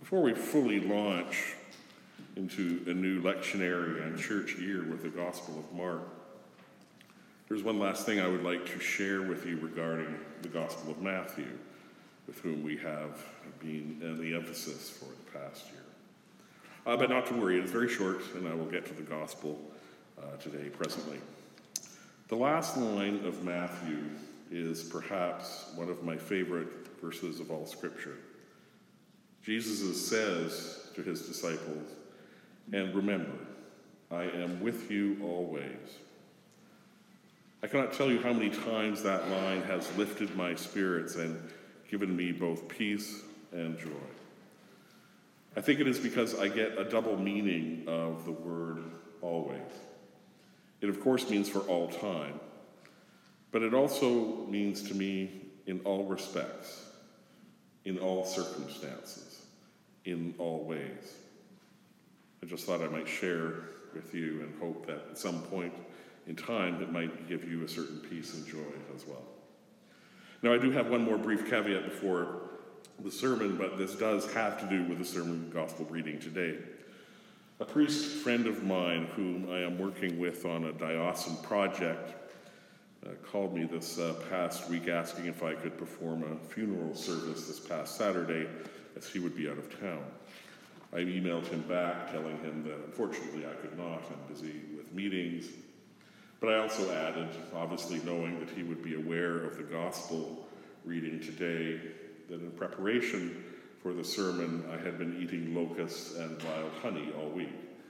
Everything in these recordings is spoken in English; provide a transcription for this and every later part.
Before we fully launch into a new lectionary and church year with the Gospel of Mark, there's one last thing I would like to share with you regarding the Gospel of Matthew, with whom we have been the emphasis for the past year. But not to worry, it is very short, and I will get to the Gospel today presently. The last line of Matthew is perhaps one of my favorite verses of all Scripture. Jesus says to his disciples, "And remember, I am with you always." I cannot tell you how many times that line has lifted my spirits and given me both peace and joy. I think it is because I get a double meaning of the word always. It of course means for all time, but it also means to me in all respects, in all circumstances, in all ways. I just thought I might share with you and hope that at some point in time it might give you a certain peace and joy as well. Now, I do have one more brief caveat before the sermon, but this does have to do with the sermon gospel reading today. A priest friend of mine whom I am working with on a diocesan project called me this past week asking if I could perform a funeral service this past Saturday as he would be out of town. I emailed him back telling him that unfortunately I could not, I'm busy with meetings. But I also added, obviously knowing that he would be aware of the gospel reading today, that in preparation for the sermon I had been eating locusts and wild honey all week.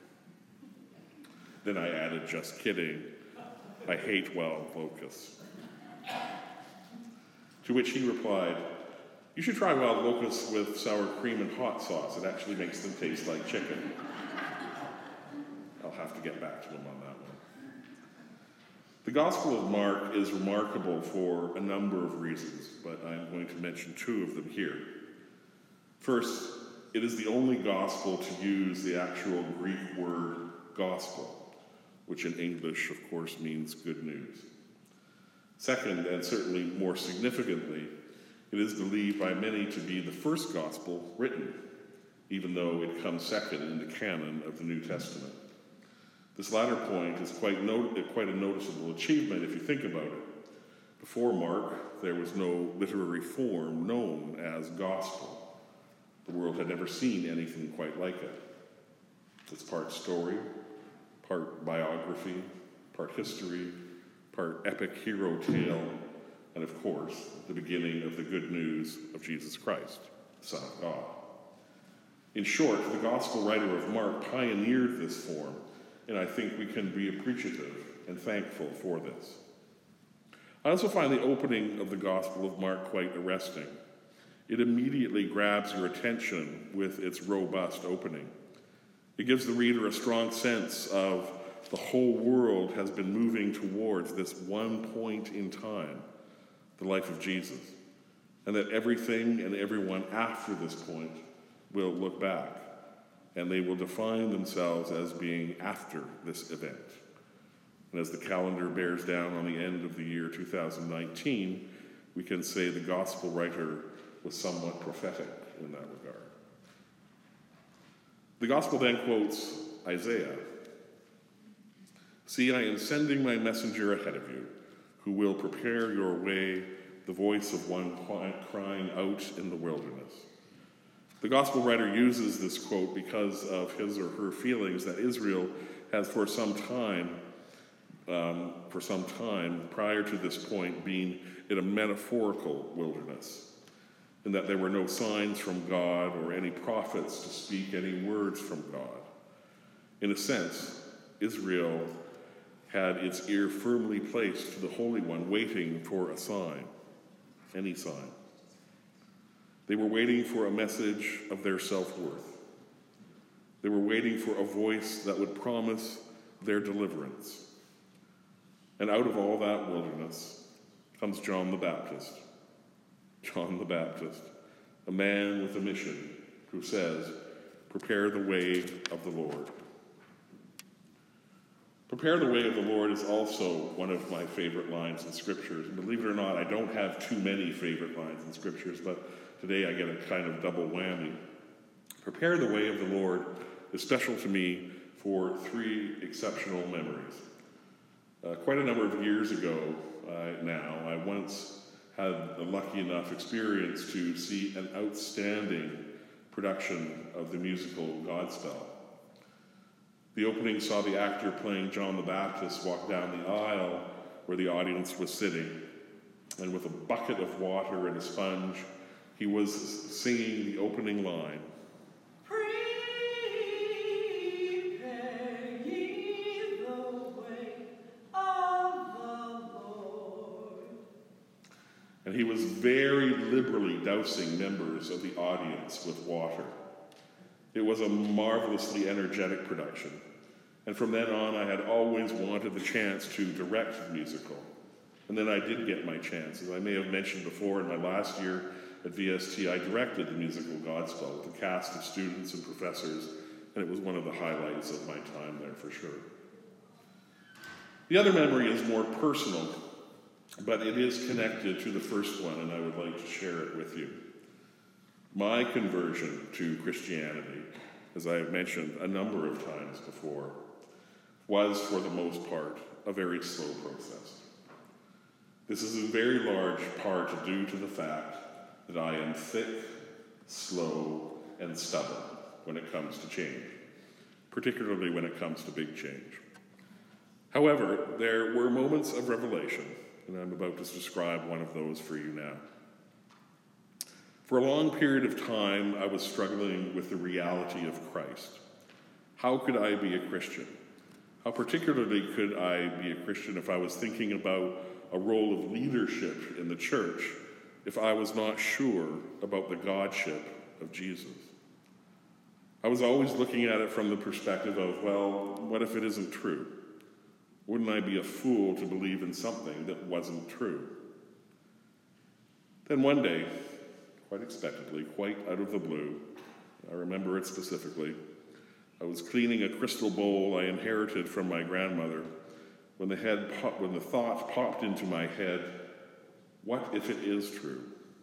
Then I added, just kidding, I hate wild locusts. To which he replied, "You should try wild locusts with sour cream and hot sauce. It actually makes them taste like chicken." I'll have to get back to him on that one. The Gospel of Mark is remarkable for a number of reasons, but I'm going to mention two of them here. First, it is the only gospel to use the actual Greek word gospel, which in English, of course, means good news. Second, and certainly more significantly, it is believed by many to be the first gospel written, even though it comes second in the canon of the New Testament. This latter point is quite a noticeable achievement if you think about it. Before Mark, there was no literary form known as gospel. The world had never seen anything quite like it. It's part story, part biography, part history, part epic hero tale, and of course, the beginning of the good news of Jesus Christ, the Son of God. In short, the gospel writer of Mark pioneered this form, and I think we can be appreciative and thankful for this. I also find the opening of the Gospel of Mark quite arresting. It immediately grabs your attention with its robust opening. It gives the reader a strong sense of the whole world has been moving towards this one point in time, the life of Jesus, and that everything and everyone after this point will look back, and they will define themselves as being after this event. And as the calendar bears down on the end of the year 2019, we can say the gospel writer was somewhat prophetic in that regard. The gospel then quotes Isaiah. "See, I am sending my messenger ahead of you, who will prepare your way, the voice of one crying out in the wilderness." The gospel writer uses this quote because of his or her feelings that Israel has for some time prior to this point been in a metaphorical wilderness, and that there were no signs from God or any prophets to speak any words from God. In a sense, Israel had its ear firmly placed to the Holy One, waiting for a sign, any sign. They were waiting for a message of their self-worth. They were waiting for a voice that would promise their deliverance. And out of all that wilderness comes John the Baptist. John the Baptist, a man with a mission who says, "Prepare the way of the Lord." Prepare the way of the Lord is also one of my favorite lines in Scriptures. Believe it or not, I don't have too many favorite lines in Scriptures, but today I get a kind of double whammy. Prepare the Way of the Lord is special to me for three exceptional memories. Quite a number of years ago now, I once had a lucky enough experience to see an outstanding production of the musical Godspell. The opening saw the actor playing John the Baptist walk down the aisle where the audience was sitting, and with a bucket of water and a sponge, he was singing the opening line. Prepare ye the way of the Lord. And he was very liberally dousing members of the audience with water. It was a marvelously energetic production. And from then on, I had always wanted the chance to direct the musical. And then I did get my chance. As I may have mentioned before, in my last year at VST, I directed the musical Godspell with a cast of students and professors, and it was one of the highlights of my time there for sure. The other memory is more personal, but it is connected to the first one, and I would like to share it with you. My conversion to Christianity, as I have mentioned a number of times before, was, for the most part, a very slow process. This is in very large part due to the fact that I am thick, slow, and stubborn when it comes to change, particularly when it comes to big change. However, there were moments of revelation, and I'm about to describe one of those for you now. For a long period of time, I was struggling with the reality of Christ. How could I be a Christian? How particularly could I be a Christian if I was thinking about a role of leadership in the church if I was not sure about the Godship of Jesus? I was always looking at it from the perspective of, well, what if it isn't true? Wouldn't I be a fool to believe in something that wasn't true? Then one day, quite expectedly, quite out of the blue, I remember it specifically, I was cleaning a crystal bowl I inherited from my grandmother when the thought popped into my head, what if it is true?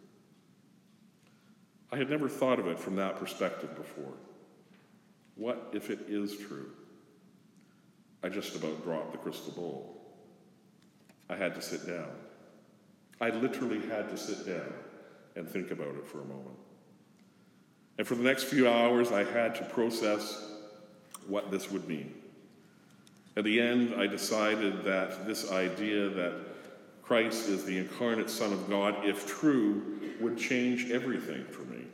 I had never thought of it from that perspective before. What if it is true? I just about dropped the crystal bowl. I had to sit down. I literally had to sit down and think about it for a moment. And for the next few hours, I had to process what this would mean. At the end, I decided that this idea that Christ is the incarnate Son of God, if true, would change everything for me.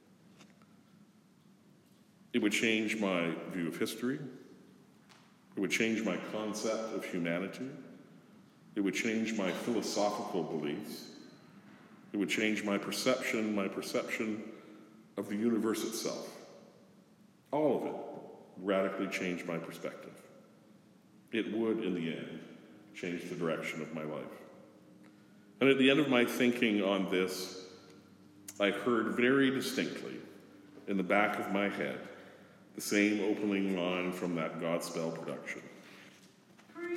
It would change my view of history. It would change my concept of humanity. It would change my philosophical beliefs. It would change my perception of the universe itself. All of it radically changed my perspective. It would, in the end, change the direction of my life. And at the end of my thinking on this, I heard very distinctly, in the back of my head, the same opening line from that Godspell production. Prepare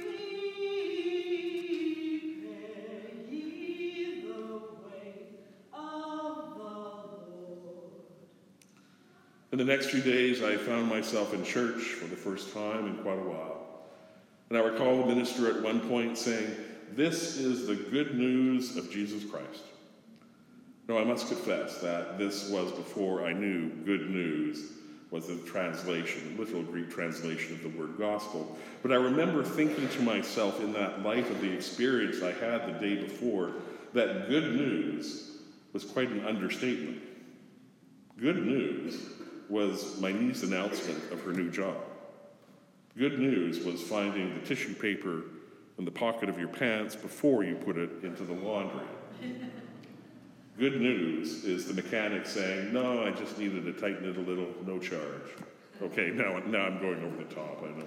ye the way of the Lord. In the next few days, I found myself in church for the first time in quite a while. And I recall the minister at one point saying, "This is the good news of Jesus Christ." Now, I must confess that this was before I knew good news was the translation, literal Greek translation of the word gospel. But I remember thinking to myself in that light of the experience I had the day before, that good news was quite an understatement. Good news was my niece's announcement of her new job. Good news was finding the tissue paper in the pocket of your pants before you put it into the laundry. Good news is the mechanic saying, "No, I just needed to tighten it a little, no charge." Okay, now I'm going over the top, I know.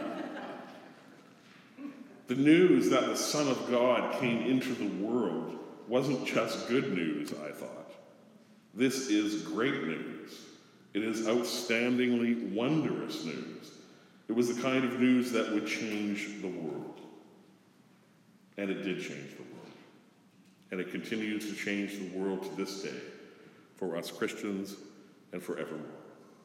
The news that the Son of God came into the world wasn't just good news, I thought. This is great news. It is outstandingly wondrous news. It was the kind of news that would change the world. And it did change the world. And it continues to change the world to this day for us Christians and forevermore.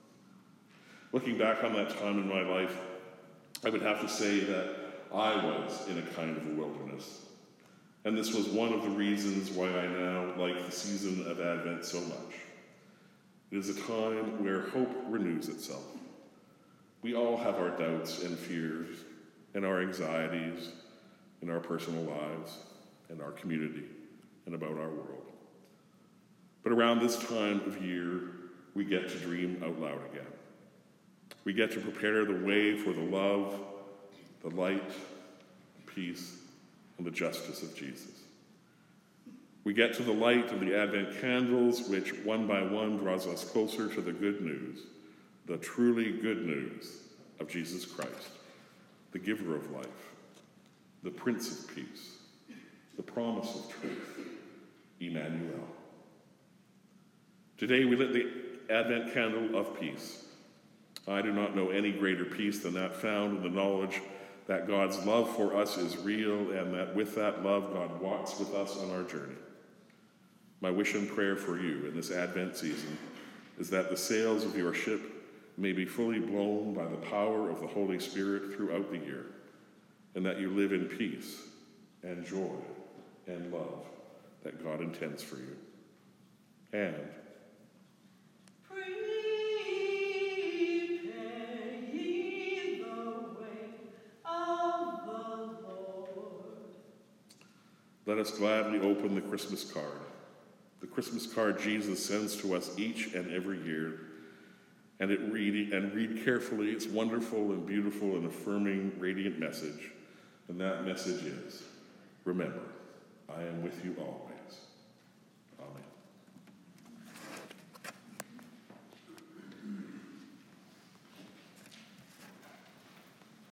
Looking back on that time in my life, I would have to say that I was in a kind of a wilderness. And this was one of the reasons why I now like the season of Advent so much. It is a time where hope renews itself. We all have our doubts and fears and our anxieties in our personal lives and our community and about our world. But around this time of year, we get to dream out loud again. We get to prepare the way for the love, the light, peace, and the justice of Jesus. We get to the light of the Advent candles, which one by one draws us closer to the good news, the truly good news of Jesus Christ, the giver of life, the Prince of Peace, the promise of truth, Emmanuel. Today we lit the Advent candle of peace. I do not know any greater peace than that found in the knowledge that God's love for us is real and that with that love God walks with us on our journey. My wish and prayer for you in this Advent season is that the sails of your ship may be fully blown by the power of the Holy Spirit throughout the year, and that you live in peace and joy and love that God intends for you. And Prepare ye the way of the Lord. let us gladly open the Christmas card Jesus sends to us each and every year, and read carefully its wonderful and beautiful and affirming, radiant message. And that message is, remember, I am with you always.